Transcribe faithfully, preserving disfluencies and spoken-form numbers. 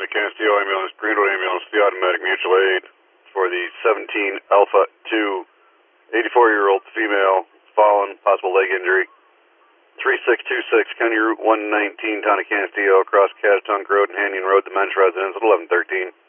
Castillo ambulance, Greenwood ambulance, the automatic mutual aid for the seventeen Alpha two, eighty-four-year-old female, fallen, possible leg injury. three six two six, County Route one nineteen, Town of Castillo, across Catatonic Road and Hanyon Road, Dimension Residence at eleven thirteen.